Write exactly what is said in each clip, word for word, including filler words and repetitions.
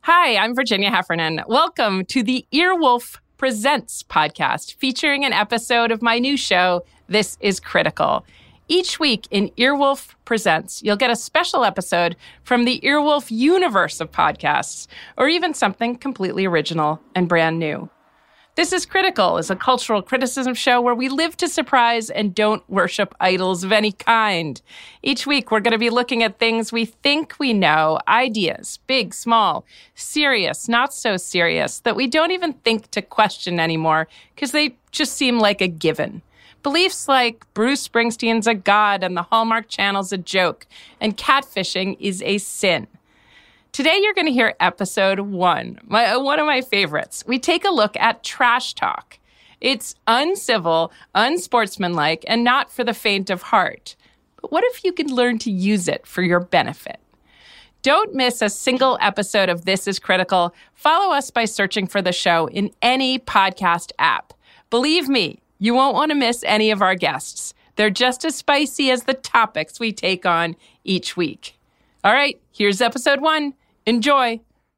Hi, I'm Virginia Heffernan. Welcome to the Earwolf Presents podcast, featuring an episode of my new show, This is Critical. Each week in Earwolf Presents, you'll get a special episode from the Earwolf universe of podcasts, or even something completely original and brand new. This is Critical is a cultural criticism show where we live to surprise and don't worship idols of any kind. Each week, we're going to be looking at things we think we know, ideas, big, small, serious, not so serious, that we don't even think to question anymore because they just seem like a given. Beliefs like Bruce Springsteen's a god and the Hallmark Channel's a joke and catfishing is a sin. Today, you're going to hear episode one, my, one of my favorites. We take a look at trash talk. It's uncivil, unsportsmanlike, and not for the faint of heart. But what if you could learn to use it for your benefit? Don't miss a single episode of This is Critical. Follow us by searching for the show in any podcast app. Believe me, you won't want to miss any of our guests. They're just as spicy as the topics we take on each week. All right, here's episode one. Enjoy.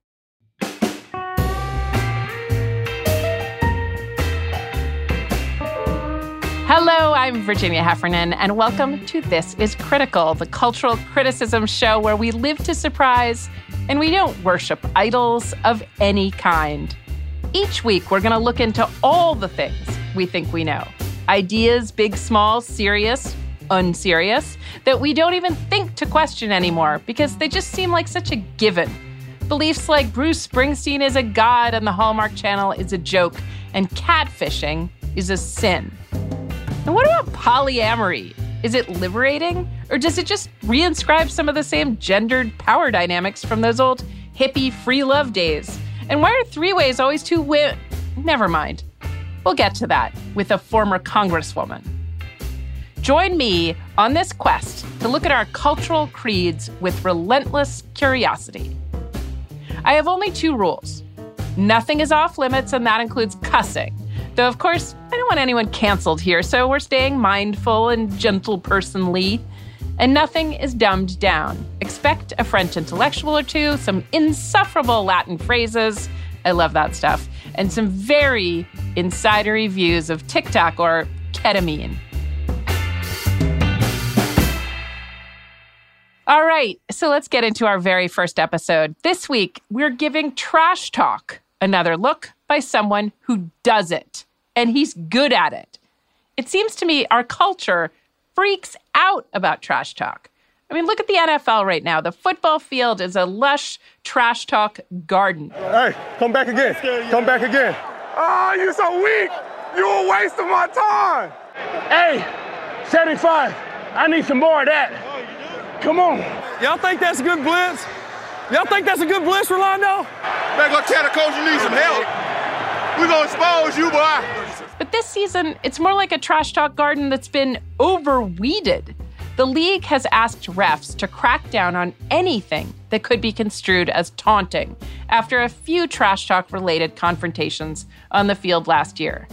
Hello, I'm Virginia Heffernan, and welcome to This is Critical, the cultural criticism show where we live to surprise and we don't worship idols of any kind. Each week, we're going to look into all the things we think we know. Ideas, big, small, serious, unserious, that we don't even think to question anymore because they just seem like such a given. Beliefs like Bruce Springsteen is a god and the Hallmark Channel is a joke and catfishing is a sin. And what about polyamory? Is it liberating, or does it just reinscribe some of the same gendered power dynamics from those old hippie free love days? And why are three-ways always two wi- Never mind. We'll get to that with a former congresswoman. Join me on this quest to look at our cultural creeds with relentless curiosity. I have only two rules. Nothing is off limits, and that includes cussing. Though, of course, I don't want anyone canceled here, so we're staying mindful and gentle-personly. And nothing is dumbed down. Expect a French intellectual or two, some insufferable Latin phrases, I love that stuff, and some very insidery views of TikTok or ketamine. All right, so let's get into our very first episode. This week, we're giving trash talk another look by someone who does it, and he's good at it. It seems to me our culture freaks out about trash talk. I mean, look at the N F L right now. The football field is a lush trash talk garden. Hey, come back again. Come back again. Oh, you so weak. You a waste of my time. Hey, seventy-five. I need some more of that. Come on. Y'all think that's a good blitz? Y'all think that's a good blitz, Rolando? Better go tell the coach you need some help. We're going to expose you, boy. But this season, it's more like a trash talk garden that's been overweeded. The league has asked refs to crack down on anything that could be construed as taunting after a few trash talk-related confrontations on the field last year.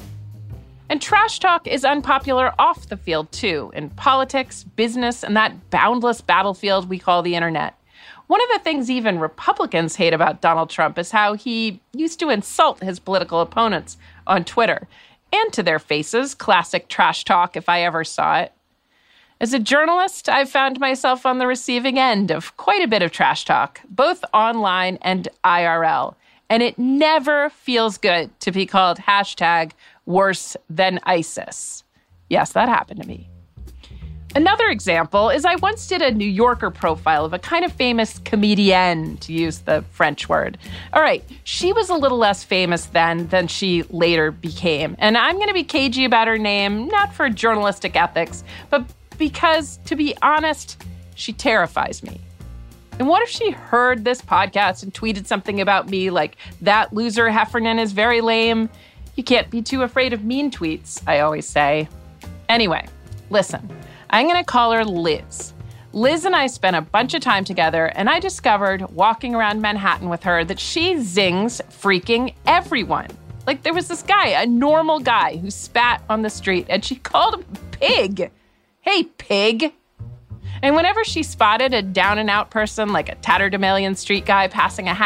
And trash talk is unpopular off the field, too, in politics, business, and that boundless battlefield we call the internet. One of the things even Republicans hate about Donald Trump is how he used to insult his political opponents on Twitter. And to their faces, classic trash talk if I ever saw it. As a journalist, I've found myself on the receiving end of quite a bit of trash talk, both online and I R L. And it never feels good to be called hashtag worse than ISIS. Yes, that happened to me. Another example is I once did a New Yorker profile of a kind of famous comedienne, to use the French word. All right, she was a little less famous then than she later became. And I'm going to be cagey about her name, not for journalistic ethics, but because, to be honest, she terrifies me. And what if she heard this podcast and tweeted something about me like, that loser Heffernan is very lame? You can't be too afraid of mean tweets, I always say. Anyway, listen, I'm going to call her Liz. Liz and I spent a bunch of time together, and I discovered, walking around Manhattan with her, that she zings freaking everyone. Like, there was this guy, a normal guy, who spat on the street, and she called him pig. Hey, pig. And whenever she spotted a down-and-out person, like a tatterdemalion street guy passing a hat,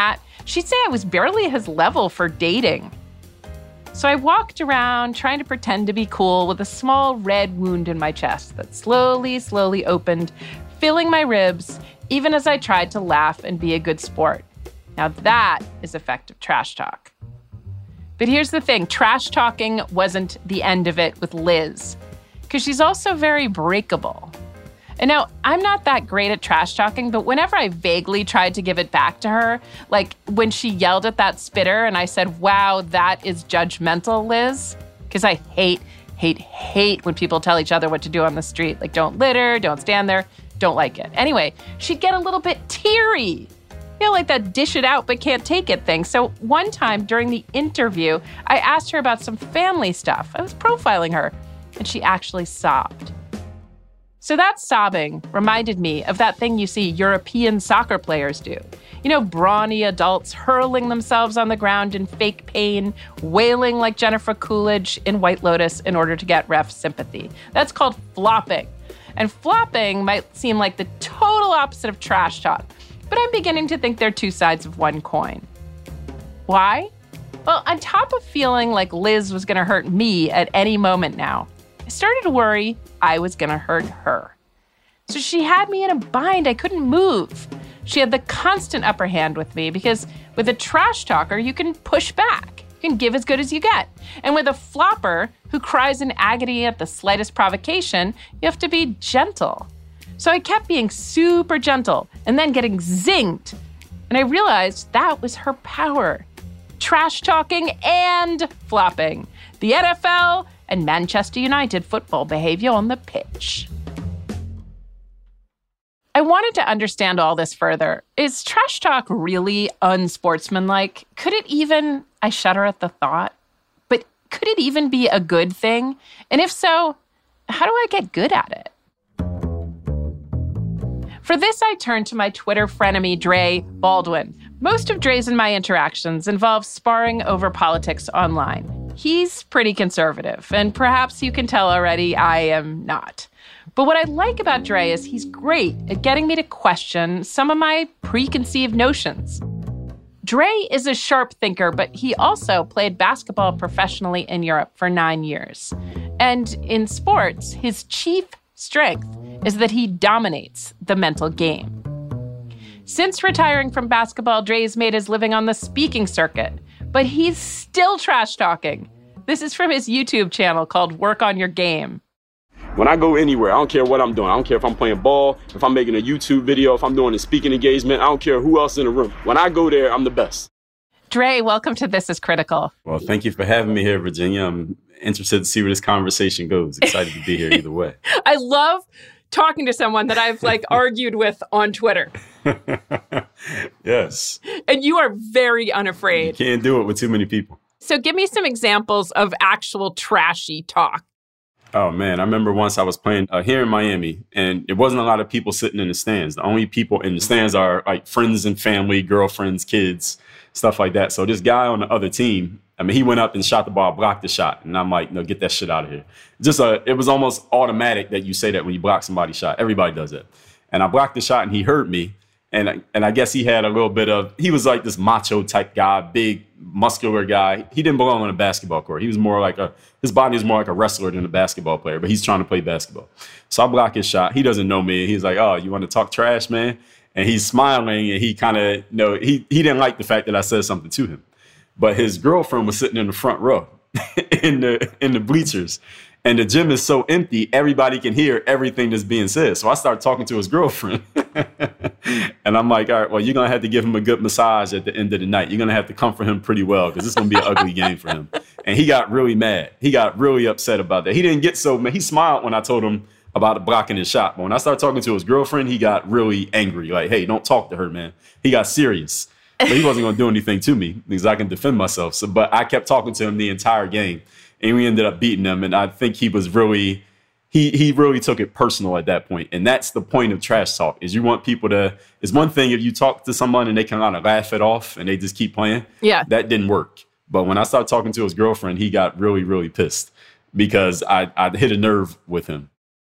She'd say I was barely his level for dating. So I walked around trying to pretend to be cool with a small red wound in my chest that slowly, slowly opened, filling my ribs, even as I tried to laugh and be a good sport. Now that is effective trash talk. But here's the thing, trash talking wasn't the end of it with Liz, because she's also very breakable. And now, I'm not that great at trash talking, but whenever I vaguely tried to give it back to her, like when she yelled at that spitter and I said, wow, that is judgmental, Liz, because I hate, hate, hate when people tell each other what to do on the street. Like, don't litter, don't stand there, don't like it. Anyway, she'd get a little bit teary. You know, like that dish it out but can't take it thing. So one time during the interview, I asked her about some family stuff. I was profiling her, and she actually sobbed. So that sobbing reminded me of that thing you see European soccer players do. You know, brawny adults hurling themselves on the ground in fake pain, wailing like Jennifer Coolidge in White Lotus in order to get ref sympathy. That's called flopping. And flopping might seem like the total opposite of trash talk, but I'm beginning to think they're two sides of one coin. Why? Well, on top of feeling like Liz was going to hurt me at any moment now, I started to worry I was going to hurt her. So she had me in a bind. I couldn't move. She had the constant upper hand with me because with a trash talker, you can push back. You can give as good as you get. And with a flopper who cries in agony at the slightest provocation, you have to be gentle. So I kept being super gentle and then getting zinged. And I realized that was her power. Trash talking and flopping. The N F L and Manchester United football behavior on the pitch. I wanted to understand all this further. Is trash talk really unsportsmanlike? Could it even, I shudder at the thought, but could it even be a good thing? And if so, how do I get good at it? For this, I turned to my Twitter frenemy, Dre Baldwin. Most of Dre's and my interactions involve sparring over politics online. He's pretty conservative, and perhaps you can tell already I am not. But what I like about Dre is he's great at getting me to question some of my preconceived notions. Dre is a sharp thinker, but he also played basketball professionally in Europe for nine years. And in sports, his chief strength is that he dominates the mental game. Since retiring from basketball, Dre's made his living on the speaking circuit, but he's still trash talking. This is from his YouTube channel called Work on Your Game. When I go anywhere, I don't care what I'm doing. I don't care if I'm playing ball, if I'm making a YouTube video, if I'm doing a speaking engagement. I don't care who else in the room. When I go there, I'm the best. Dre, welcome to This Is Critical. Well, thank you for having me here, Virginia. I'm interested to see where this conversation goes. Excited to be here either way. I love talking to someone that I've like argued with on Twitter. Yes. And you are very unafraid. You can't do it with too many people. So give me some examples of actual trashy talk. Oh, man. I remember once I was playing uh, here in Miami, and it wasn't a lot of people sitting in the stands. The only people in the stands are like friends and family, girlfriends, kids, stuff like that. So this guy on the other team, I mean, he went up and shot the ball, blocked the shot. And I'm like, no, get that shit out of here. Just uh, it was almost automatic that you say that when you block somebody's shot. Everybody does it. And I blocked the shot, and he hurt me. And I, and I guess he had a little bit of, he was like this macho type guy, big, muscular guy. He didn't belong on a basketball court. He was more like a, his body was more like a wrestler than a basketball player, but he's trying to play basketball. So I block his shot. He doesn't know me. He's like, oh, you want to talk trash, man? And he's smiling, and he kind of, you know, he, he didn't like the fact that I said something to him. But his girlfriend was sitting in the front row in the in the bleachers. And the gym is so empty, everybody can hear everything that's being said. So I started talking to his girlfriend. And I'm like, all right, well, you're going to have to give him a good massage at the end of the night. You're going to have to comfort him pretty well because it's going to be an ugly game for him. And he got really mad. He got really upset about that. He didn't get so mad. He smiled when I told him about blocking his shot. But when I started talking to his girlfriend, he got really angry. Like, hey, don't talk to her, man. He got serious. But he wasn't going to do anything to me because I can defend myself. So, but I kept talking to him the entire game. And we ended up beating him. And I think he was really, he he really took it personal at that point. And that's the point of trash talk, is you want people to, it's one thing if you talk to someone and they can kind of laugh it off and they just keep playing. Yeah. That didn't work. But when I started talking to his girlfriend, he got really, really pissed because I, I hit a nerve with him.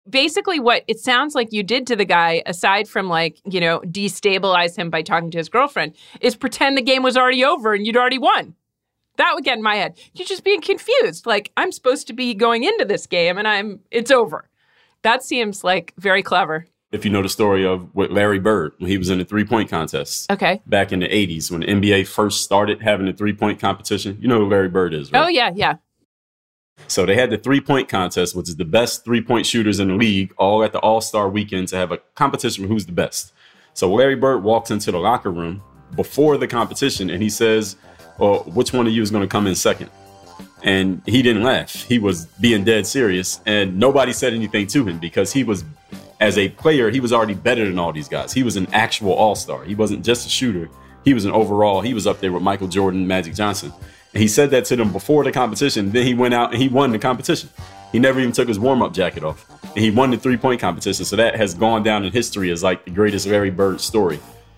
Basically, what it sounds like you did to the guy, aside from like, you know, destabilize him by talking to his girlfriend, is pretend the game was already over and you'd already won. That would get in my head. You're just being confused. Like, I'm supposed to be going into this game and I'm, it's over. That seems like very clever. If you know the story of with Larry Bird, when he was in the three-point contest. Okay. Back in the eighties, when the N B A first started having the three-point competition. You know who Larry Bird is, right? Oh, yeah, yeah. So they had the three-point contest, which is the best three-point shooters in the league, all at the All-Star weekend to have a competition for who's the best. So Larry Bird walks into the locker room before the competition, and he says, well, which one of you is going to come in second? And he didn't laugh. He was being dead serious, and nobody said anything to him because he was, as a player, he was already better than all these guys. He was an actual all-star. He wasn't just a shooter. He was an overall. He was up there with Michael Jordan, Magic Johnson. And he said that to them before the competition. Then he went out and he won the competition. He never even took his warm-up jacket off. And he won the three-point competition. So that has gone down in history as like the greatest Larry Bird story.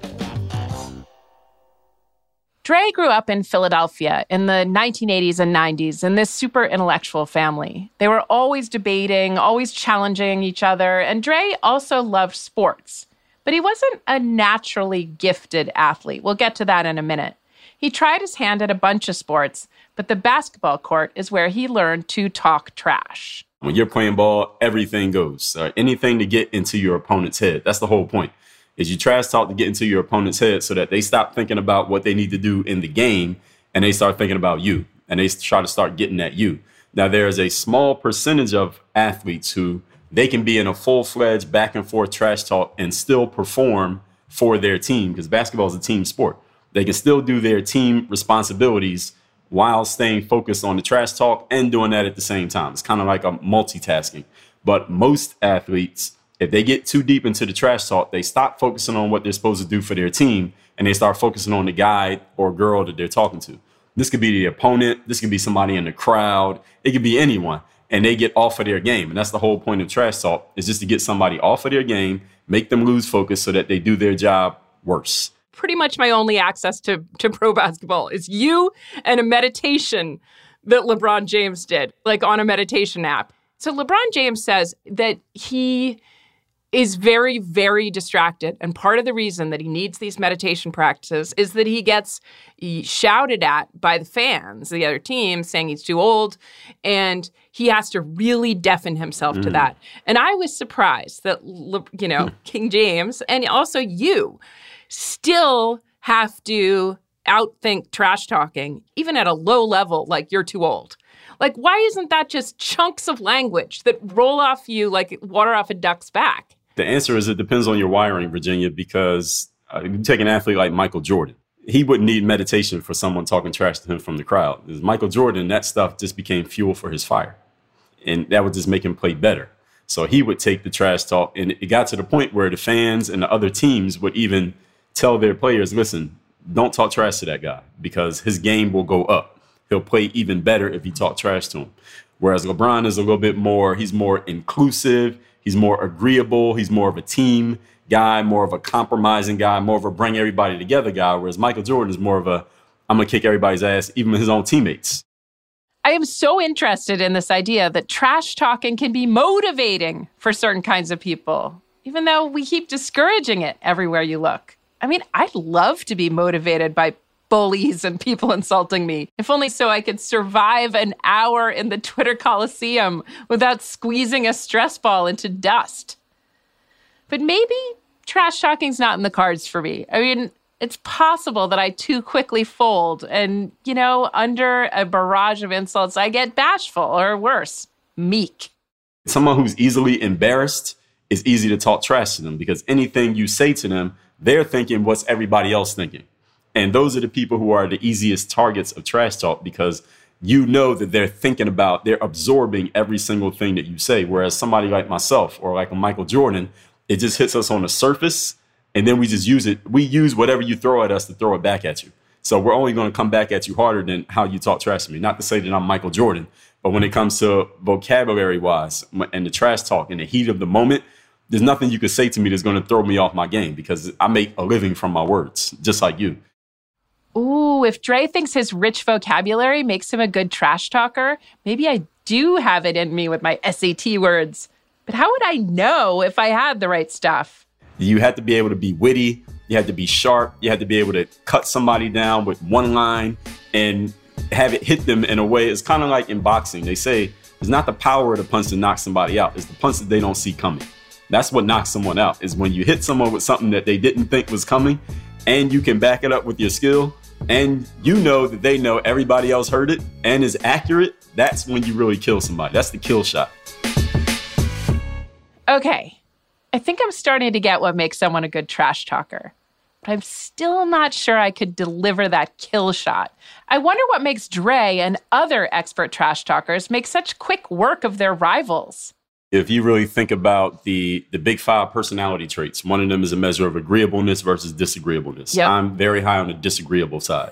Dre grew up in Philadelphia in the nineteen eighties and nineties in this super intellectual family. They were always debating, always challenging each other, and Dre also loved sports. But he wasn't a naturally gifted athlete. We'll get to that in a minute. He tried his hand at a bunch of sports, but the basketball court is where he learned to talk trash. When you're playing ball, everything goes. Uh, anything to get into your opponent's head. That's the whole point. Is you trash talk to get into your opponent's head so that they stop thinking about what they need to do in the game and they start thinking about you and they try to start getting at you. Now, there is a small percentage of athletes who they can be in a full-fledged back and forth trash talk and still perform for their team because basketball is a team sport. They can still do their team responsibilities while staying focused on the trash talk and doing that at the same time. It's kind of like a multitasking. But most athletes, if they get too deep into the trash talk, they stop focusing on what they're supposed to do for their team, and they start focusing on the guy or girl that they're talking to. This could be the opponent. This could be somebody in the crowd. It could be anyone, and they get off of their game. And that's the whole point of trash talk, is just to get somebody off of their game, make them lose focus so that they do their job worse. Pretty much my only access to, to pro basketball is you and a meditation that LeBron James did, like on a meditation app. So LeBron James says that he is very, very distracted. And part of the reason that he needs these meditation practices is that he gets shouted at by the fans, the other team, saying he's too old. And he has to really deafen himself mm. to that. And I was surprised that, you know, King James and also you still have to outthink trash talking, even at a low level, like you're too old. Like, why isn't that just chunks of language that roll off you like water off a duck's back? The answer is it depends on your wiring, Virginia, because uh, you take an athlete like Michael Jordan. He wouldn't need meditation for someone talking trash to him from the crowd. Because Michael Jordan, that stuff just became fuel for his fire. And that would just make him play better. So he would take the trash talk. And it got to the point where the fans and the other teams would even tell their players, listen, don't talk trash to that guy because his game will go up. He'll play even better if you talk trash to him. Whereas LeBron is a little bit more, he's more inclusive. He's more agreeable. He's more of a team guy, more of a compromising guy, more of a bring everybody together guy. Whereas Michael Jordan is more of a, I'm going to kick everybody's ass, even his own teammates. I am so interested in this idea that trash talking can be motivating for certain kinds of people, even though we keep discouraging it everywhere you look. I mean, I'd love to be motivated by bullies and people insulting me, if only so I could survive an hour in the Twitter Coliseum without squeezing a stress ball into dust. But maybe trash talking's not in the cards for me. I mean, it's possible that I too quickly fold and, you know, under a barrage of insults, I get bashful or worse, meek. Someone who's easily embarrassed is easy to talk trash to them because anything you say to them, they're thinking what's everybody else thinking. And those are the people who are the easiest targets of trash talk because you know that they're thinking about, they're absorbing every single thing that you say. Whereas somebody like myself or like a Michael Jordan, it just hits us on the surface and then we just use it. We use whatever you throw at us to throw it back at you. So we're only going to come back at you harder than how you talk trash to me. Not to say that I'm Michael Jordan, but when it comes to vocabulary wise and the trash talk in the heat of the moment, there's nothing you could say to me that's going to throw me off my game because I make a living from my words, just like you. Ooh, if Dre thinks his rich vocabulary makes him a good trash talker, maybe I do have it in me with my S A T words. But how would I know if I had the right stuff? You had to be able to be witty. You had to be sharp. You had to be able to cut somebody down with one line and have it hit them in a way. It's kind of like in boxing. They say it's not the power of the punch that knocks somebody out. It's the punch that they don't see coming. That's what knocks someone out, is when you hit someone with something that they didn't think was coming and you can back it up with your skill and you know that they know everybody else heard it and is accurate. That's when you really kill somebody. That's the kill shot. Okay. I think I'm starting to get what makes someone a good trash talker. But I'm still not sure I could deliver that kill shot. I wonder what makes Dre and other expert trash talkers make such quick work of their rivals. If you really think about the, the big five personality traits, one of them is a measure of agreeableness versus disagreeableness. Yep. I'm very high on the disagreeable side.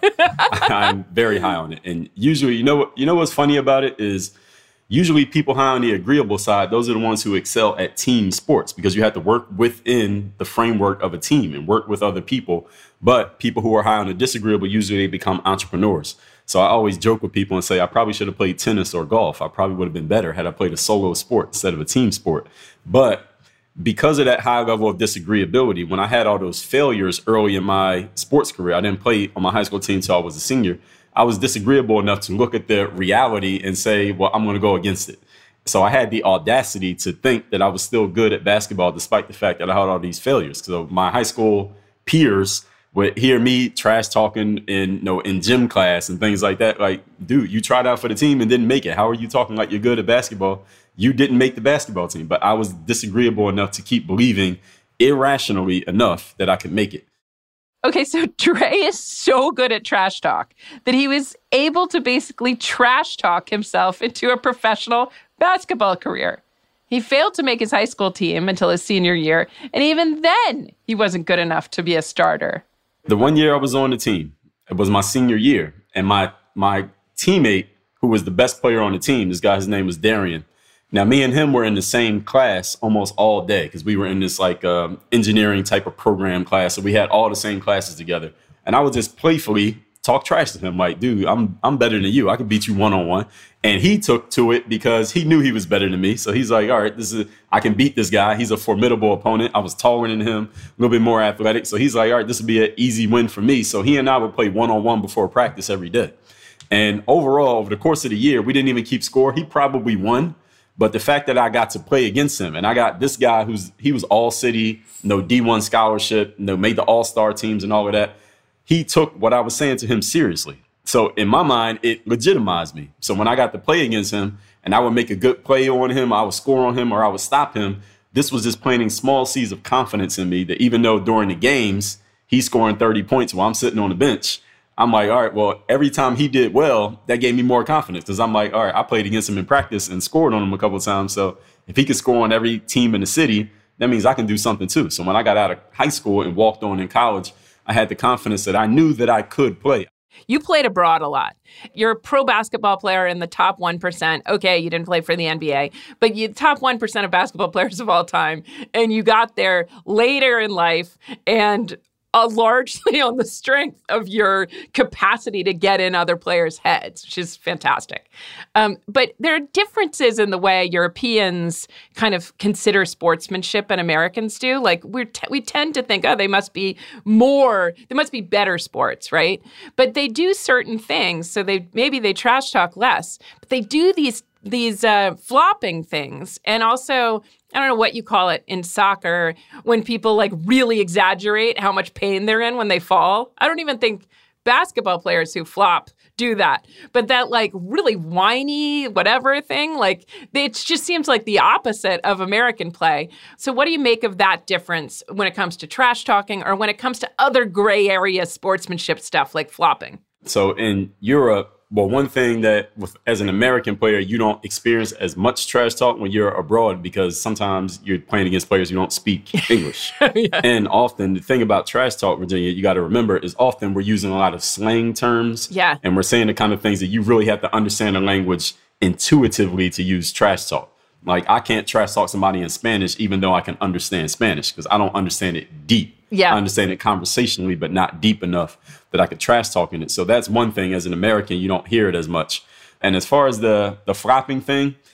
I'm very high on it. And usually, you know what, you know what's funny about it is usually people high on the agreeable side, those are the ones who excel at team sports because you have to work within the framework of a team and work with other people. But people who are high on the disagreeable, usually become entrepreneurs. So I always joke with people and say, I probably should have played tennis or golf. I probably would have been better had I played a solo sport instead of a team sport. But because of that high level of disagreeability, when I had all those failures early in my sports career, I didn't play on my high school team until I was a senior. I was disagreeable enough to look at the reality and say, well, I'm going to go against it. So I had the audacity to think that I was still good at basketball, despite the fact that I had all these failures. So my high school peers would hear me trash talking in, you know, in gym class and things like that. Like, dude, you tried out for the team and didn't make it. How are you talking like you're good at basketball? You didn't make the basketball team. But I was disagreeable enough to keep believing irrationally enough that I could make it. Okay, so Dre is so good at trash talk that he was able to basically trash talk himself into a professional basketball career. He failed to make his high school team until his senior year, and even then, he wasn't good enough to be a starter. The one year I was on the team, it was my senior year, and my my teammate, who was the best player on the team, this guy, his name was Darian. Now, me and him were in the same class almost all day because we were in this like um, engineering type of program class. So we had all the same classes together. And I would just playfully talk trash to him like, dude, I'm I'm better than you. I can beat you one on one. And he took to it because he knew he was better than me. So he's like, all right, this is I can beat this guy. He's a formidable opponent. I was taller than him, a little bit more athletic. So he's like, all right, this would be an easy win for me. So he and I would play one on one before practice every day. And overall, over the course of the year, we didn't even keep score. He probably won. But the fact that I got to play against him, and I got this guy who's he was all city, no D one scholarship, no made the all-star teams and all of that. He took what I was saying to him seriously. So in my mind, it legitimized me. So when I got to play against him and I would make a good play on him, I would score on him or I would stop him. This was just planting small seeds of confidence in me that even though during the games, he's scoring thirty points while I'm sitting on the bench, I'm like, all right, well, every time he did well, that gave me more confidence because I'm like, all right, I played against him in practice and scored on him a couple of times. So if he could score on every team in the city, that means I can do something too. So when I got out of high school and walked on in college, I had the confidence that I knew that I could play. You played abroad a lot. You're a pro basketball player in the top one percent. Okay, you didn't play for the N B A, but you top one percent of basketball players of all time. And you got there later in life and Uh, largely on the strength of your capacity to get in other players' heads, which is fantastic. Um, but there are differences in the way Europeans kind of consider sportsmanship and Americans do. Like we're t- we tend to think, oh, they must be more, they must be better sports, right? But they do certain things, so they maybe they trash talk less, but they do these these uh, flopping things, and also, I don't know what you call it in soccer, when people like really exaggerate how much pain they're in when they fall. I don't even think basketball players who flop do that. But that like really whiny whatever thing, like it just seems like the opposite of American play. So what do you make of that difference when it comes to trash talking or when it comes to other gray area sportsmanship stuff like flopping? So in Europe, well, one thing that with, as an American player, you don't experience as much trash talk when you're abroad because sometimes you're playing against players who don't speak English. Yeah. And often the thing about trash talk, Virginia, you got to remember is often we're using a lot of slang terms. Yeah. And we're saying the kind of things that you really have to understand the language intuitively to use trash talk. Like I can't trash talk somebody in Spanish, even though I can understand Spanish because I don't understand it deep. Yeah. I understand it conversationally, but not deep enough that I could trash talk in it. So that's one thing. As an American, you don't hear it as much. And as far as the the flopping thing, yeah,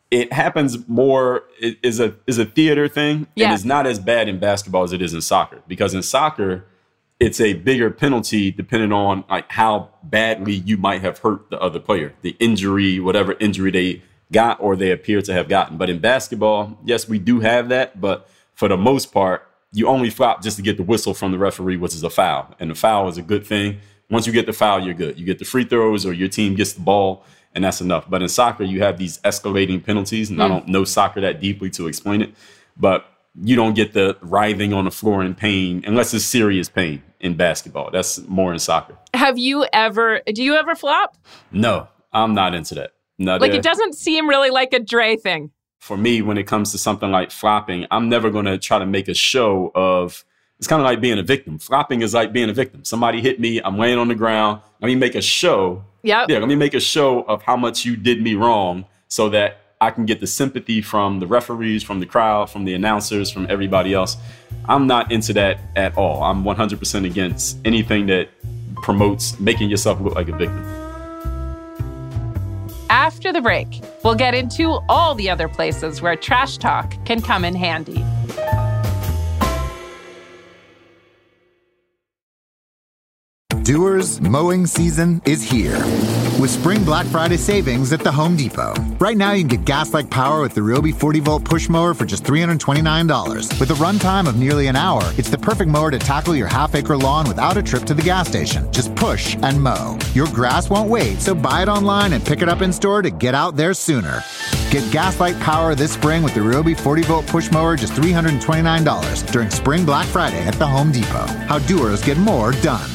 It happens more, it is a is a theater thing. Yeah. And it's not as bad in basketball as it is in soccer. Because in soccer, it's a bigger penalty depending on like how badly you might have hurt the other player, the injury, whatever injury they got or they appear to have gotten. But in basketball, yes, we do have that. But for the most part, you only flop just to get the whistle from the referee, which is a foul. And the foul is a good thing. Once you get the foul, you're good. You get the free throws or your team gets the ball, and that's enough. But in soccer, you have these escalating penalties. And mm. I don't know soccer that deeply to explain it. But you don't get the writhing on the floor in pain unless it's serious pain in basketball. That's more in soccer. Have you ever, do you ever flop? No, I'm not into that. No, like, it doesn't seem really like a Dre thing. For me, when it comes to something like flopping, I'm never going to try to make a show of, it's kind of like being a victim. Flopping is like being a victim. Somebody hit me, I'm laying on the ground. Let me make a show. Yep. Yeah, let me make a show of how much you did me wrong so that I can get the sympathy from the referees, from the crowd, from the announcers, from everybody else. I'm not into that at all. I'm one hundred percent against anything that promotes making yourself look like a victim. After the break, we'll get into all the other places where trash talk can come in handy. Doers, mowing season is here. With Spring Black Friday savings at the Home Depot. Right now, you can get gas-like power with the Ryobi forty volt push mower for just three hundred twenty-nine dollars. With a runtime of nearly an hour, it's the perfect mower to tackle your half-acre lawn without a trip to the gas station. Just push and mow. Your grass won't wait, so buy it online and pick it up in store to get out there sooner. Get gas-like power this spring with the Ryobi forty volt push mower just three hundred twenty-nine dollars during Spring Black Friday at the Home Depot. How doers get more done.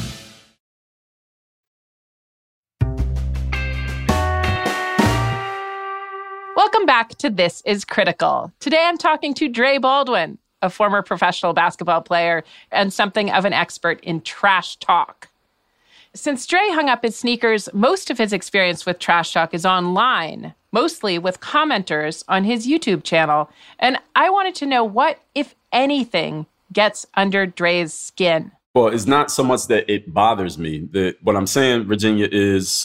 Welcome back to This is Critical. Today I'm talking to Dre Baldwin, a former professional basketball player and something of an expert in trash talk. Since Dre hung up his sneakers, most of his experience with trash talk is online, mostly with commenters on his YouTube channel. And I wanted to know what, if anything, gets under Dre's skin. Well, it's not so much that it bothers me. The, what I'm saying, Virginia, is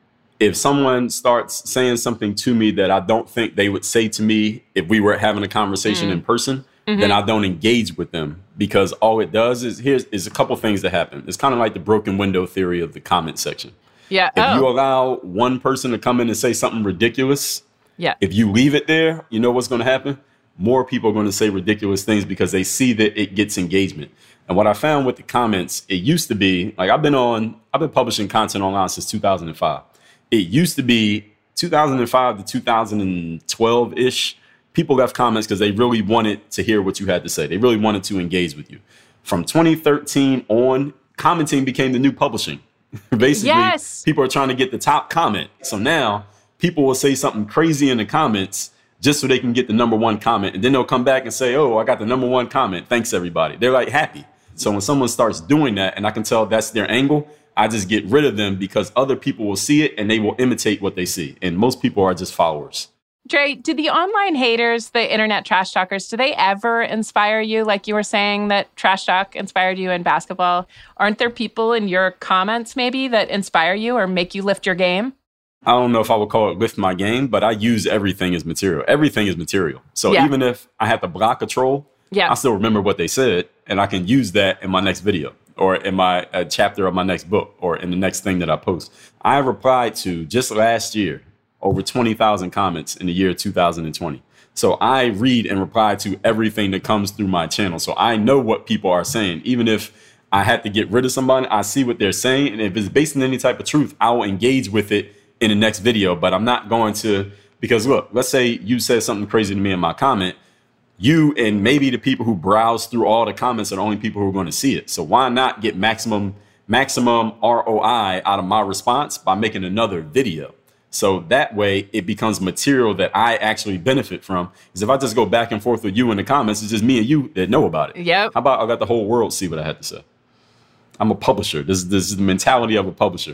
if someone starts saying something to me that I don't think they would say to me if we were having a conversation mm. in person, mm-hmm. then I don't engage with them, because all it does is, here's is a couple things that happen. It's kind of like the broken window theory of the comment section. Yeah. If oh. you allow one person to come in and say something ridiculous, yeah. if you leave it there, you know what's going to happen? More people are going to say ridiculous things because they see that it gets engagement. And what I found with the comments, it used to be, like I've been on, I've been publishing content online since two thousand five. It used to be two thousand five to two thousand twelve-ish. People left comments because they really wanted to hear what you had to say. They really wanted to engage with you. From twenty thirteen on, commenting became the new publishing. Basically, yes. People are trying to get the top comment. So now people will say something crazy in the comments just so they can get the number one comment. And then they'll come back and say, oh, I got the number one comment. Thanks, everybody. They're like happy. So when someone starts doing that, and I can tell that's their angle, I just get rid of them because other people will see it and they will imitate what they see. And most people are just followers. Dre, do the online haters, the internet trash talkers, do they ever inspire you? Like you were saying that trash talk inspired you in basketball. Aren't there people in your comments maybe that inspire you or make you lift your game? I don't know if I would call it lift my game, but I use everything as material. Everything is material. So yeah. even if I had to block a troll, yeah. I still remember what they said and I can use that in my next video, or in my uh, chapter of my next book, or in the next thing that I post. I replied to, just last year, over twenty thousand comments in the year two thousand twenty. So I read and reply to everything that comes through my channel. So I know what people are saying. Even if I had to get rid of somebody, I see what they're saying. And if it's based on any type of truth, I will engage with it in the next video. But I'm not going to, because look, let's say you said something crazy to me in my comment. You and maybe the people who browse through all the comments are the only people who are going to see it. So why not get maximum maximum R O I out of my response by making another video? So that way it becomes material that I actually benefit from. Because if I just go back and forth with you in the comments, it's just me and you that know about it. Yep. How about I let the whole world see what I had to say? I'm a publisher. This, this is the mentality of a publisher.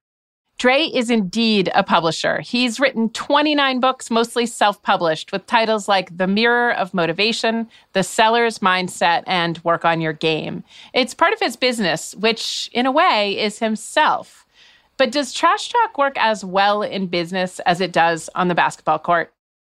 Dre is indeed a publisher. He's written twenty-nine books, mostly self-published, with titles like The Mirror of Motivation, The Seller's Mindset, and Work on Your Game. It's part of his business, which, in a way, is himself. But does trash talk work as well in business as it does on the basketball court?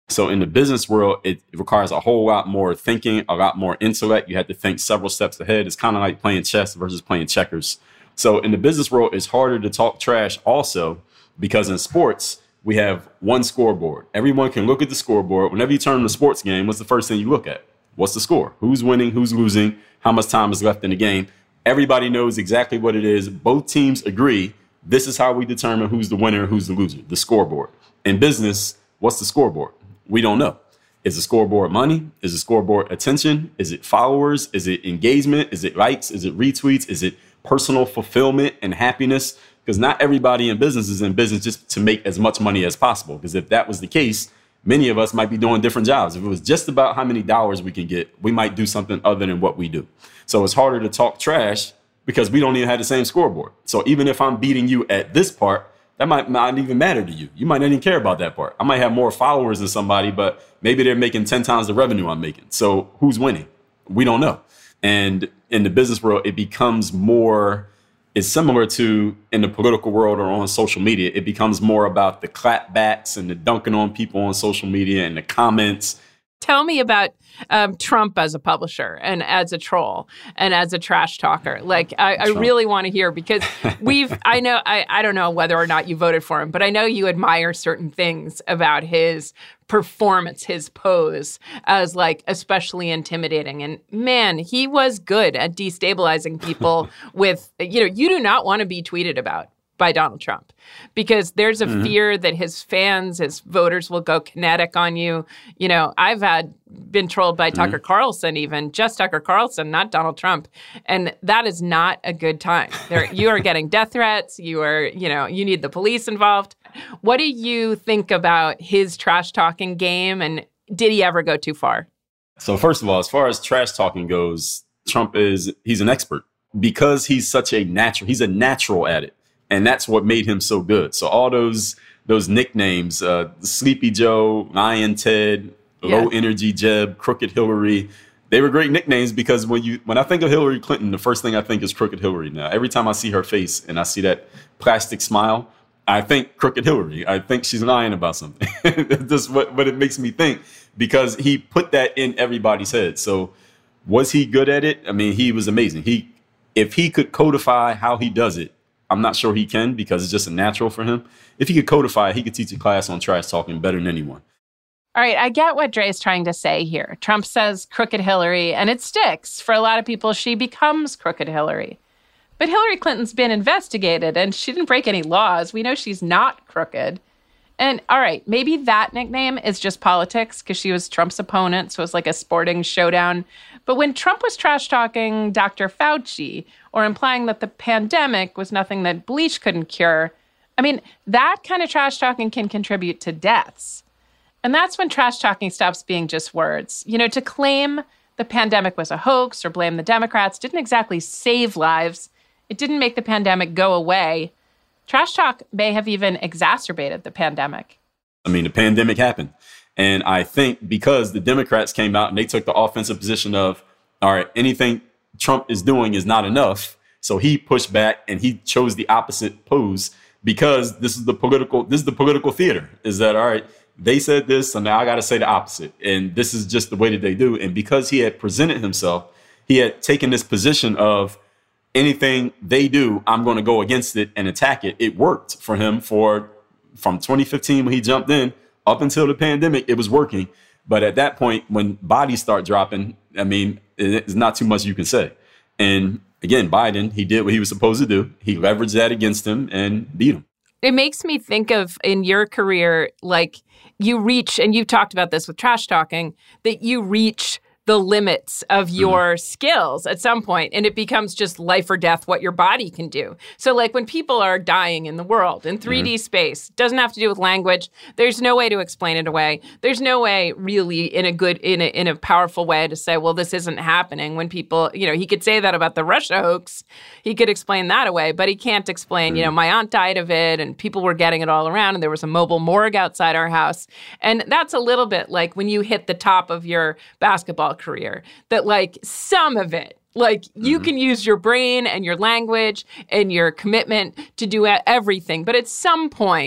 So in the business world, it requires a whole lot more thinking, a lot more intellect. You have to think several steps ahead. It's kind of like playing chess versus playing checkers. So in the business world, it's harder to talk trash also because in sports, we have one scoreboard. Everyone can look at the scoreboard. Whenever you turn on a sports game, what's the first thing you look at? What's the score? Who's winning? Who's losing? How much time is left in the game? Everybody knows exactly what it is. Both teams agree. This is how we determine who's the winner, who's the loser, the scoreboard. In business, what's the scoreboard? We don't know. Is the scoreboard money? Is the scoreboard attention? Is it followers? Is it engagement? Is it likes? Is it retweets? Is it personal fulfillment and happiness? Because not everybody in business is in business just to make as much money as possible. Because if that was the case, many of us might be doing different jobs. If it was just about how many dollars we can get, we might do something other than what we do. So it's harder to talk trash because we don't even have the same scoreboard. So even if I'm beating you at this part, that might not even matter to you. You might not even care about that part. I might have more followers than somebody, but maybe they're making ten times the revenue I'm making. So who's winning? We don't know. And in the business world, it becomes more, it's similar to in the political world or on social media. It becomes more about the clapbacks and the dunking on people on social media and the comments. Tell me about um, Trump as a publisher and as a troll and as a trash talker. Like, I, I really want to hear, because we've, I know, I, I don't know whether or not you voted for him, but I know you admire certain things about his performance, his pose as like especially intimidating. And man, he was good at destabilizing people with, you know, you do not want to be tweeted about by Donald Trump, because there's a mm-hmm. fear that his fans, his voters will go kinetic on you. You know, I've had been trolled by mm-hmm. Tucker Carlson, even just Tucker Carlson, not Donald Trump. And that is not a good time. There, you are getting death threats. You are, you know, you need the police involved. What do you think about his trash talking game? And did he ever go too far? So first of all, as far as trash talking goes, Trump is, he's an expert because he's such a natural, he's a natural at it. And that's what made him so good. So all those those nicknames, uh, Sleepy Joe, Lion Ted, yeah. Low Energy Jeb, Crooked Hillary, they were great nicknames because when you when I think of Hillary Clinton, the first thing I think is Crooked Hillary. Now, every time I see her face and I see that plastic smile, I think Crooked Hillary. I think she's lying about something. That's what, what it makes me think, because he put that in everybody's head. So was he good at it? I mean, he was amazing. He if he could codify how he does it, I'm not sure he can, because it's just a natural for him. If he could codify it, he could teach a class on trash talking better than anyone. All right, I get what Dre is trying to say here. Trump says Crooked Hillary, and it sticks. For a lot of people, she becomes Crooked Hillary. But Hillary Clinton's been investigated, and she didn't break any laws. We know she's not crooked. And all right, maybe that nickname is just politics because she was Trump's opponent, so it was like a sporting showdown. But when Trump was trash-talking Doctor Fauci or implying that the pandemic was nothing that bleach couldn't cure, I mean, that kind of trash-talking can contribute to deaths. And that's when trash-talking stops being just words. You know, to claim the pandemic was a hoax or blame the Democrats didn't exactly save lives. It didn't make the pandemic go away. Trash talk may have even exacerbated the pandemic. I mean, the pandemic happened. And I think because the Democrats came out and they took the offensive position of, all right, anything Trump is doing is not enough. So he pushed back and he chose the opposite pose, because this is the political, this is the political theater, is that, all right, they said this, so now I got to say the opposite. And this is just the way that they do. And because he had presented himself, he had taken this position of, anything they do, I'm going to go against it and attack it. It worked for him for from twenty fifteen when he jumped in up until the pandemic. It was working. But at that point, when bodies start dropping, I mean, it's not too much you can say. And again, Biden, he did what he was supposed to do. He leveraged that against him and beat him. It makes me think of in your career, like you reach, and you've talked about this with trash talking, that you reach the limits of your mm. skills at some point, and it becomes just life or death what your body can do. So like when people are dying in the world in three D mm. space, doesn't have to do with language. There's no way to explain it away. There's no way really in a good, in a, in a powerful way to say, well, this isn't happening. When people, you know, he could say that about the Russia hoax. He could explain that away, but he can't explain, mm. you know, my aunt died of it and people were getting it all around and there was a mobile morgue outside our house. And that's a little bit like when you hit the top of your basketball career, that like some of it, like you mm-hmm. can use your brain and your language and your commitment to do everything. But at some point,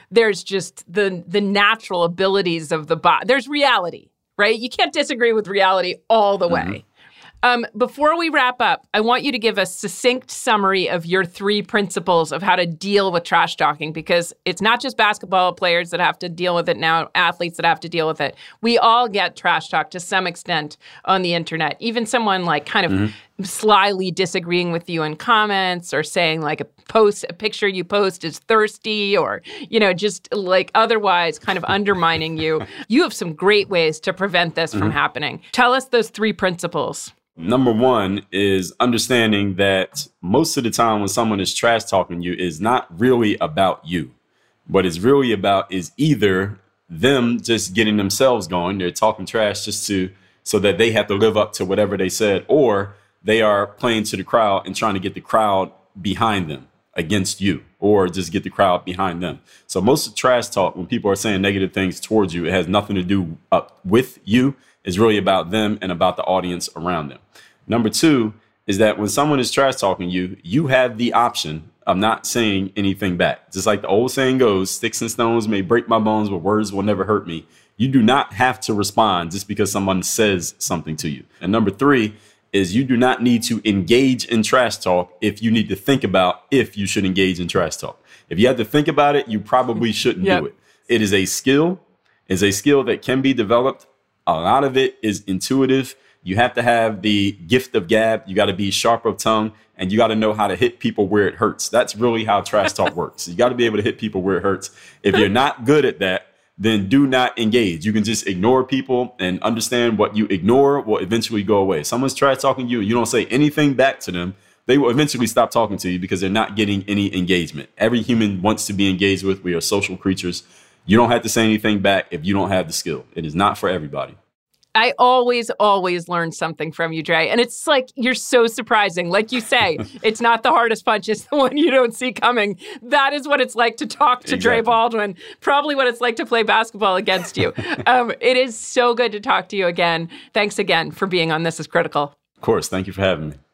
there's just the the natural abilities of the bot. There's reality, right? You can't disagree with reality all the mm-hmm. way. Um, before we wrap up, I want you to give a succinct summary of your three principles of how to deal with trash talking, because it's not just basketball players that have to deal with it now, athletes that have to deal with it. We all get trash talk to some extent on the internet. Even someone like kind of mm-hmm. slyly disagreeing with you in comments or saying like a post, a picture you post is thirsty, or, you know, just like otherwise kind of undermining you. You have some great ways to prevent this mm-hmm. from happening. Tell us those three principles. Number one is understanding that most of the time when someone is trash talking you is not really about you. What it's really about is either them just getting themselves going. They're talking trash just to so that they have to live up to whatever they said, or they are playing to the crowd and trying to get the crowd behind them against you, or just get the crowd behind them. So most of trash talk, when people are saying negative things towards you, it has nothing to do uh, with you. It's really about them and about the audience around them. Number two is that when someone is trash talking you, you have the option of not saying anything back. Just like the old saying goes, sticks and stones may break my bones, but words will never hurt me. You do not have to respond just because someone says something to you. And number three is you do not need to engage in trash talk if you need to think about if you should engage in trash talk. If you have to think about it, you probably shouldn't yep. do it. It is a skill. It's a skill that can be developed. A lot of it is intuitive. You have to have the gift of gab. You got to be sharp of tongue, and you got to know how to hit people where it hurts. That's really how trash talk works. You got to be able to hit people where it hurts. If you're not good at that, then do not engage. You can just ignore people and understand what you ignore will eventually go away. If someone's trash talking you, you don't say anything back to them, they will eventually stop talking to you because they're not getting any engagement. Every human wants to be engaged with. We are social creatures. You don't have to say anything back if you don't have the skill. It is not for everybody. I always, always learn something from you, Dre. And it's like, you're so surprising. Like you say, it's not the hardest punch, it's the one you don't see coming. That is what it's like to talk to exactly. Dre Baldwin. Probably what it's like to play basketball against you. um, it is so good to talk to you again. Thanks again for being on This Is Critical. Of course. Thank you for having me.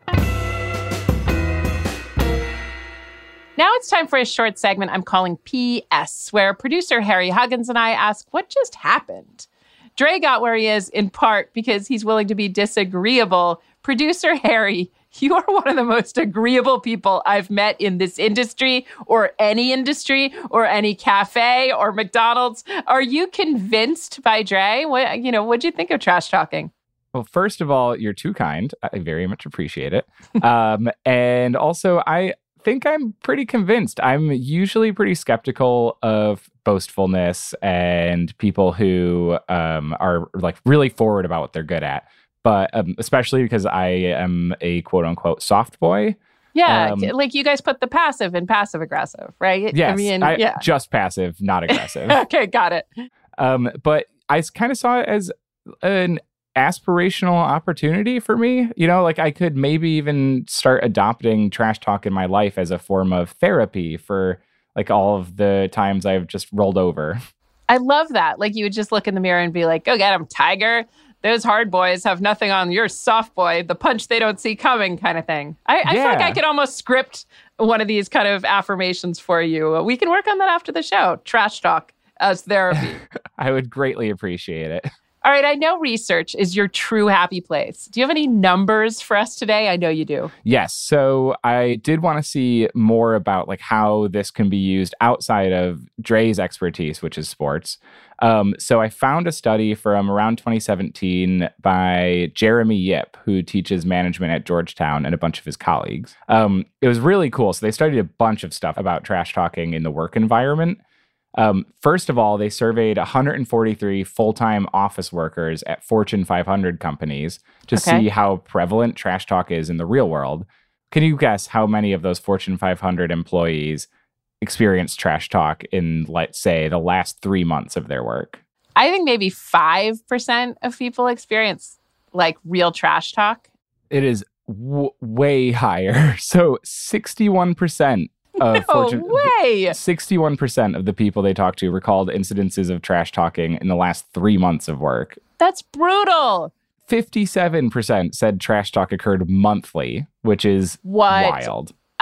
Now it's time for a short segment I'm calling P S, where producer Harry Huggins and I ask what just happened. Dre got where he is in part because he's willing to be disagreeable. Producer Harry, you are one of the most agreeable people I've met in this industry, or any industry, or any cafe, or McDonald's. Are you convinced by Dre? What, you know, what'd you think of trash talking? Well, first of all, you're too kind. I very much appreciate it. um, and also, I think I'm pretty convinced. I'm usually pretty skeptical of boastfulness and people who um, are like really forward about what they're good at. But um, especially because I am a quote unquote soft boy. Yeah. Um, like you guys put the passive in passive aggressive, right? Yes. I mean, I, yeah. Just passive, not aggressive. Okay. Got it. Um, but I kind of saw it as an aspirational opportunity for me. You know, like I could maybe even start adopting trash talk in my life as a form of therapy for like all of the times I've just rolled over. I love that. Like you would just look in the mirror and be like, go get him, Tiger. Those hard boys have nothing on your soft boy, the punch they don't see coming kind of thing. I, I yeah. feel like I could almost script one of these kind of affirmations for you. We can work on that after the show. Trash talk as therapy. I would greatly appreciate it. All right, I know research is your true happy place. Do you have any numbers for us today? I know you do. Yes. So I did want to see more about like how this can be used outside of Dre's expertise, which is sports. Um, so I found a study from around twenty seventeen by Jeremy Yip, who teaches management at Georgetown, and a bunch of his colleagues. Um, it was really cool. So they studied a bunch of stuff about trash talking in the work environment. Um, first of all, they surveyed one hundred forty-three full-time office workers at Fortune five hundred companies to okay. see how prevalent trash talk is in the real world. Can you guess how many of those Fortune five hundred employees experienced trash talk in, let's say, the last three months of their work? I think maybe five percent of people experience like real trash talk. It is w- way higher. So sixty-one percent Of no Fortune, way! sixty-one percent of the people they talked to recalled incidences of trash talking in the last three months of work. That's brutal. fifty-seven percent said trash talk occurred monthly, which is what? wild.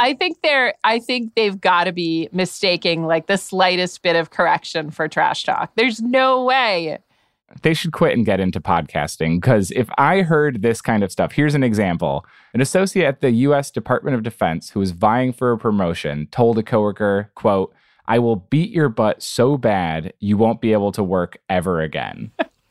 I think they're, I think they've got to be mistaking like the slightest bit of correction for trash talk. There's no way. They should quit and get into podcasting, because if I heard this kind of stuff, here's an example. An associate at the U S Department of Defense who was vying for a promotion told a coworker, quote, "I will beat your butt so bad you won't be able to work ever again."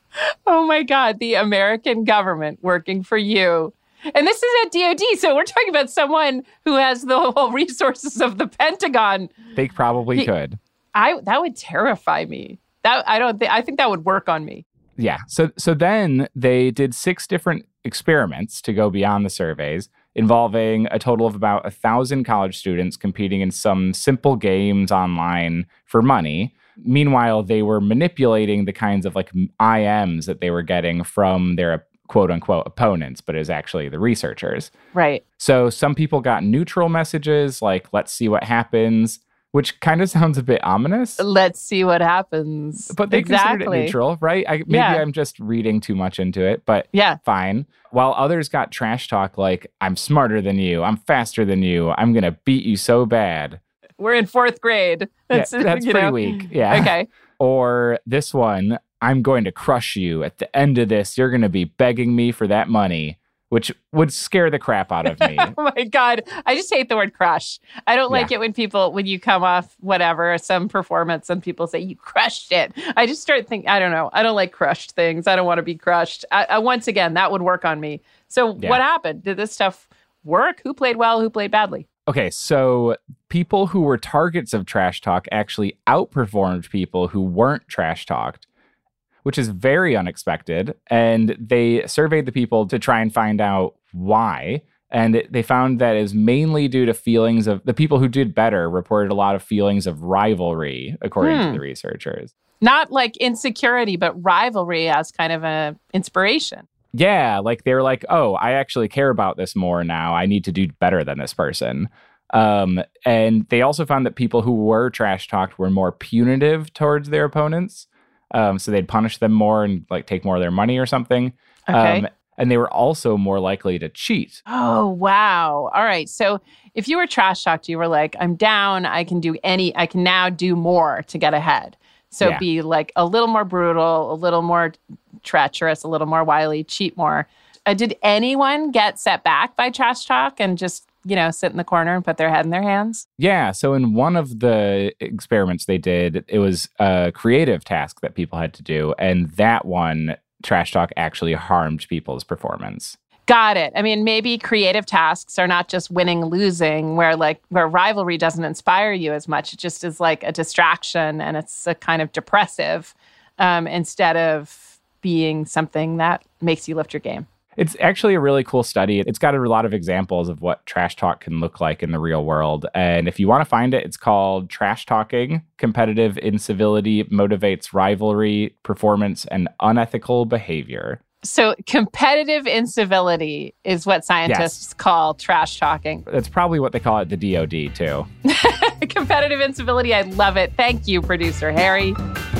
Oh my God, the American government working for you. And this is at D O D, so we're talking about someone who has the whole resources of the Pentagon. They probably he, could. I that would terrify me. That I don't think I think that would work on me. Yeah. So so then they did six different experiments to go beyond the surveys, involving a total of about a thousand college students competing in some simple games online for money. Meanwhile, they were manipulating the kinds of like I Ms that they were getting from their quote unquote opponents, but is actually the researchers. Right. So some people got neutral messages like, "Let's see what happens," which kind of sounds a bit ominous. Let's see what happens. But they exactly. considered it neutral, right? I, maybe yeah. I'm just reading too much into it, but yeah. fine. While others got trash talk like, "I'm smarter than you, I'm faster than you, I'm going to beat you so bad." We're in fourth grade. That's, yeah, that's you pretty know. weak. Yeah. Okay. Or this one, "I'm going to crush you. At the end of this, you're going to be begging me for that money," which would scare the crap out of me. Oh my God. I just hate the word crush. I don't like Yeah. it when people, when you come off whatever, some performance and people say, "You crushed it." I just start thinking, I don't know. I don't like crushed things. I don't want to be crushed. I, I, once again, that would work on me. So Yeah. what happened? Did this stuff work? Who played well? Who played badly? Okay, so people who were targets of trash talk actually outperformed people who weren't trash talked, which is very unexpected. And they surveyed the people to try and find out why. And they found that it was mainly due to feelings of the people who did better reported a lot of feelings of rivalry, according Hmm. to the researchers. Not like insecurity, but rivalry as kind of an inspiration. Yeah, like they were like, "Oh, I actually care about this more now. I need to do better than this person." Um, and they also found that people who were trash talked were more punitive towards their opponents. Um, so they'd punish them more and like take more of their money or something. Okay. Um, and they were also more likely to cheat. Oh, wow. All right. So if you were trash talked, you were like, "I'm down. I can do any, I can now do more to get ahead." So Yeah. be like a little more brutal, a little more treacherous, a little more wily, cheat more. Uh, did anyone get set back by trash talk and just, you know, sit in the corner and put their head in their hands? Yeah. So in one of the experiments they did, it was a creative task that people had to do. And that one, trash talk actually harmed people's performance. Got it. I mean, maybe creative tasks are not just winning, losing, where like where rivalry doesn't inspire you as much. It just is like a distraction and it's a kind of depressive um, instead of being something that makes you lift your game. It's actually a really cool study. It's got a lot of examples of what trash talk can look like in the real world. And if you want to find it, it's called Trash Talking: Competitive Incivility Motivates Rivalry, Performance, and Unethical Behavior. So competitive incivility is what scientists Yes. call trash talking. That's probably what they call it at the D O D, too. Competitive incivility. I love it. Thank you, producer Harry.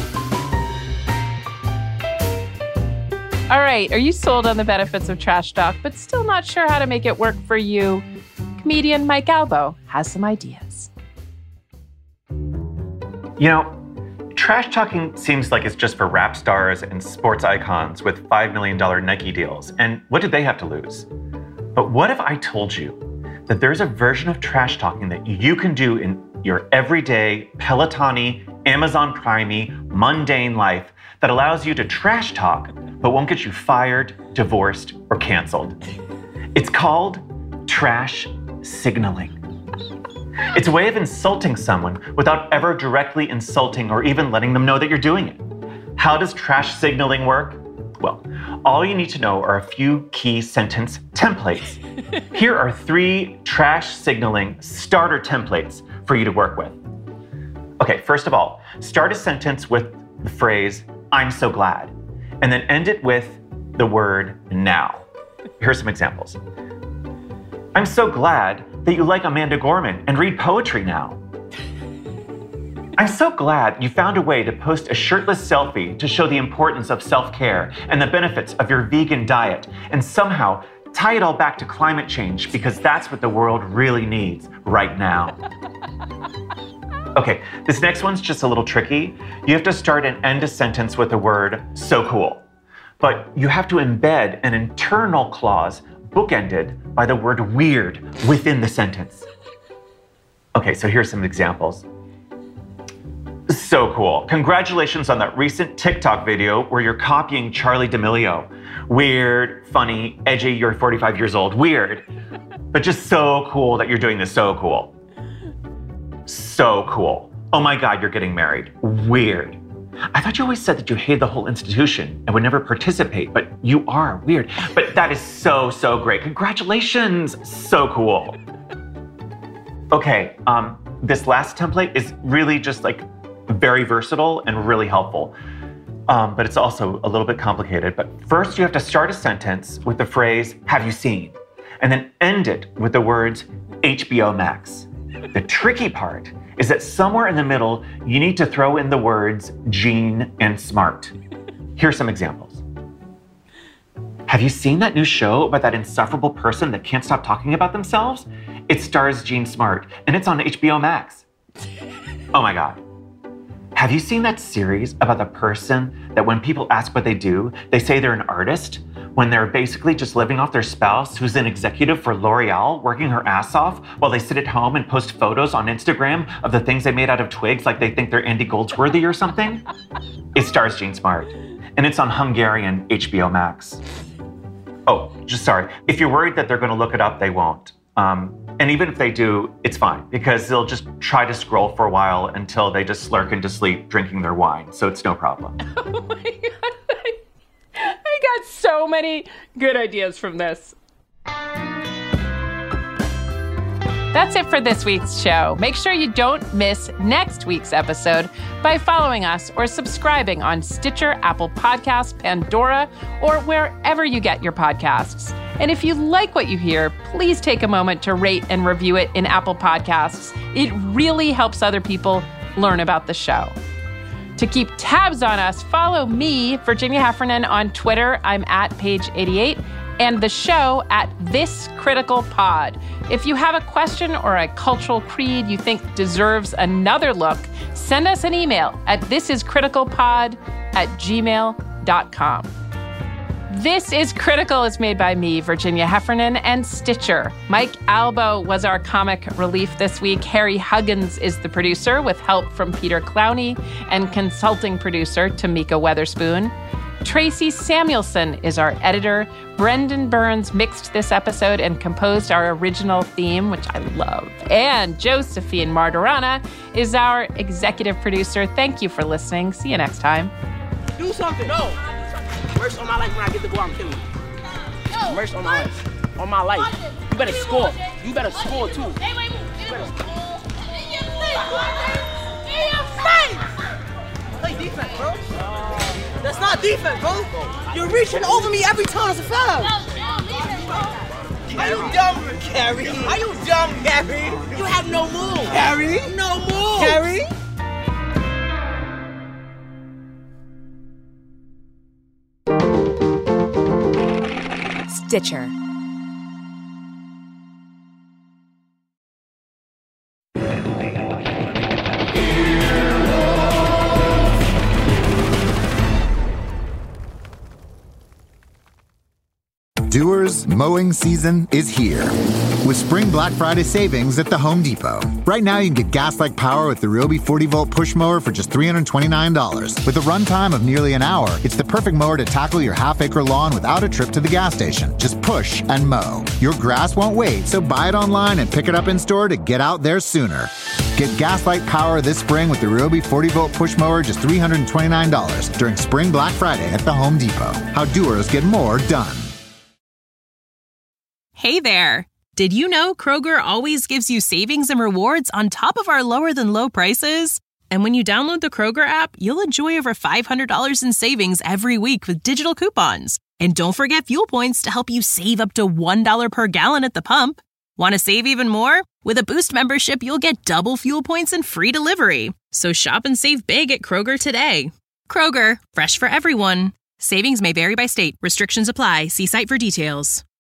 All right. Are you sold on the benefits of trash talk, but still not sure how to make it work for you? Comedian Mike Albo has some ideas. You know, trash talking seems like it's just for rap stars and sports icons with five million dollars Nike deals. And what did they have to lose? But what if I told you that there's a version of trash talking that you can do in your everyday Peloton-y, Amazon Prime-y, mundane life that allows you to trash talk but won't get you fired, divorced, or canceled? It's called trash signaling. It's a way of insulting someone without ever directly insulting or even letting them know that you're doing it. How does trash signaling work? Well, all you need to know are a few key sentence templates. Here are three trash signaling starter templates for you to work with. Okay, first of all, start a sentence with the phrase, "I'm so glad," and then end it with the word "now." Here's some examples. "I'm so glad that you like Amanda Gorman and read poetry now." "I'm so glad you found a way to post a shirtless selfie to show the importance of self-care and the benefits of your vegan diet and somehow tie it all back to climate change because that's what the world really needs right now. Okay, this next one's just a little tricky. You have to start and end a sentence with the word so cool, but you have to embed an internal clause bookended by the word weird within the sentence. Okay, so here's some examples. So cool. Congratulations on that recent TikTok video where you're copying Charli D'Amelio. Weird, funny, edgy, you're forty-five years old. Weird, but just so cool that you're doing this. So cool. So cool. Oh my God, you're getting married. Weird. I thought you always said that you hated the whole institution and would never participate, but you are. Weird. But that is so, so great. Congratulations. So cool. Okay, um, this last template is really just like very versatile and really helpful. Um, but it's also a little bit complicated. But first you have to start a sentence with the phrase, have you seen? And then end it with the words H B O Max. The tricky part is that somewhere in the middle, you need to throw in the words Gene and Smart. Here's some examples. Have you seen that new show about that insufferable person that can't stop talking about themselves? It stars Gene Smart, and it's on H B O Max. Oh my God. Have you seen that series about the person that when people ask what they do, they say they're an artist, when they're basically just living off their spouse who's an executive for L'Oreal, working her ass off while they sit at home and post photos on Instagram of the things they made out of twigs like they think they're Andy Goldsworthy or something? It stars Gene Smart, and it's on Hungarian H B O Max. Oh, just sorry. If you're worried that they're gonna look it up, they won't. Um, and even if they do, it's fine because they'll just try to scroll for a while until they just slurk into sleep drinking their wine. So it's no problem. Oh my God. I, I got so many good ideas from this. That's it for this week's show. Make sure you don't miss next week's episode by following us or subscribing on Stitcher, Apple Podcasts, Pandora, or wherever you get your podcasts. And if you like what you hear, please take a moment to rate and review it in Apple Podcasts. It really helps other people learn about the show. To keep tabs on us, follow me, Virginia Heffernan, on Twitter. I'm at page eighty-eight. And the show at This Critical Pod. If you have a question or a cultural creed you think deserves another look, send us an email at thisiscriticalpod at gmail dot com. This is Critical is made by me, Virginia Heffernan, and Stitcher. Mike Albo was our comic relief this week. Harry Huggins is the producer with help from Peter Clowney and consulting producer Tamika Weatherspoon. Tracy Samuelson is our editor. Brendan Burns mixed this episode and composed our original theme, which I love. And Josephine Martorana is our executive producer. Thank you for listening. See you next time. Do something. No. Merch on my life when I get the ball, I'm killing you. No, Merch on my life. On my life. You better score. You better score, too. Hey, wait, you better score. In your face! Play defense, bro. That's not defense, bro. You're reaching over me every time it's a foul. Are you dumb, Gary? Are you dumb, Gary? You have no move. Gary? No move. Gary? Stitcher. Doers, mowing season is here. With Spring Black Friday savings at the Home Depot. Right now, you can get gas-like power with the Ryobi forty volt push mower for just three hundred twenty-nine dollars. With a runtime of nearly an hour, it's the perfect mower to tackle your half-acre lawn without a trip to the gas station. Just push and mow. Your grass won't wait, so buy it online and pick it up in store to get out there sooner. Get gas-like power this spring with the Ryobi forty volt push mower just three hundred twenty-nine dollars during Spring Black Friday at the Home Depot. How doers get more done. Hey there! Did you know Kroger always gives you savings and rewards on top of our lower-than-low prices? And when you download the Kroger app, you'll enjoy over five hundred dollars in savings every week with digital coupons. And don't forget fuel points to help you save up to one dollar per gallon at the pump. Want to save even more? With a Boost membership, you'll get double fuel points and free delivery. So shop and save big at Kroger today. Kroger, fresh for everyone. Savings may vary by state. Restrictions apply. See site for details.